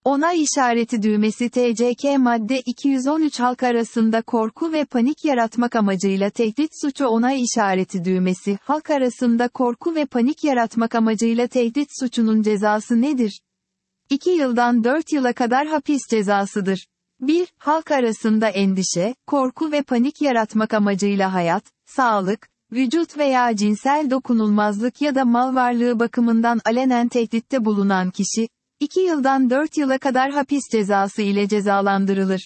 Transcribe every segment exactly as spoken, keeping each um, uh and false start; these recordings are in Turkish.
Onay işareti düğmesi T C K madde iki yüz on üç halk arasında korku ve panik yaratmak amacıyla tehdit suçu onay işareti düğmesi halk arasında korku ve panik yaratmak amacıyla tehdit suçunun cezası nedir? iki yıldan dört yıla kadar hapis cezasıdır. bir Halk arasında endişe, korku ve panik yaratmak amacıyla hayat, sağlık, vücut veya cinsel dokunulmazlık ya da mal varlığı bakımından alenen tehditte bulunan kişi, iki yıldan dört yıla kadar hapis cezası ile cezalandırılır.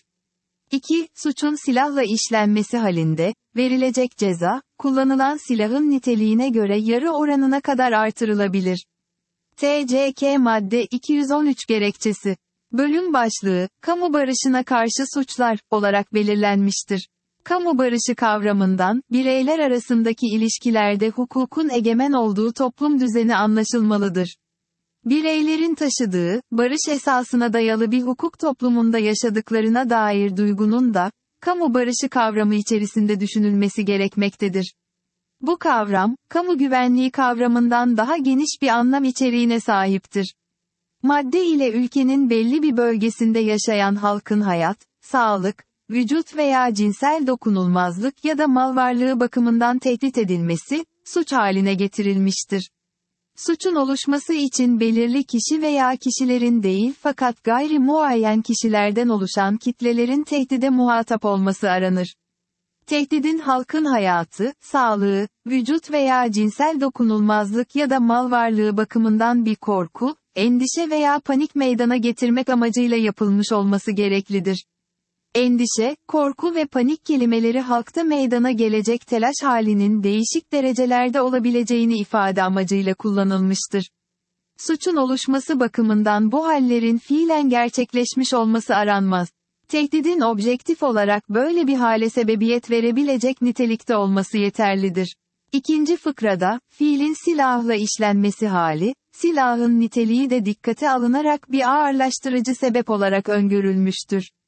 iki Suçun silahla işlenmesi halinde, verilecek ceza, kullanılan silahın niteliğine göre yarı oranına kadar artırılabilir. T C K madde iki yüz on üç gerekçesi. Bölüm başlığı, kamu barışına karşı suçlar, olarak belirlenmiştir. Kamu barışı kavramından, bireyler arasındaki ilişkilerde hukukun egemen olduğu toplum düzeni anlaşılmalıdır. Bireylerin taşıdığı, barış esasına dayalı bir hukuk toplumunda yaşadıklarına dair duygunun da, kamu barışı kavramı içerisinde düşünülmesi gerekmektedir. Bu kavram, kamu güvenliği kavramından daha geniş bir anlam içeriğine sahiptir. Madde ile ülkenin belli bir bölgesinde yaşayan halkın hayat, sağlık, vücut veya cinsel dokunulmazlık ya da mal varlığı bakımından tehdit edilmesi, suç haline getirilmiştir. Suçun oluşması için belirli kişi veya kişilerin değil fakat gayri muayyen kişilerden oluşan kitlelerin tehdide muhatap olması aranır. Tehdidin halkın hayatı, sağlığı, vücut veya cinsel dokunulmazlık ya da mal varlığı bakımından bir korku, endişe veya panik meydana getirmek amacıyla yapılmış olması gereklidir. Endişe, korku ve panik kelimeleri halkta meydana gelecek telaş halinin değişik derecelerde olabileceğini ifade amacıyla kullanılmıştır. Suçun oluşması bakımından bu hallerin fiilen gerçekleşmiş olması aranmaz. Tehdidin objektif olarak böyle bir hale sebebiyet verebilecek nitelikte olması yeterlidir. İkinci fıkrada, fiilin silahla işlenmesi hali, silahın niteliği de dikkate alınarak bir ağırlaştırıcı sebep olarak öngörülmüştür.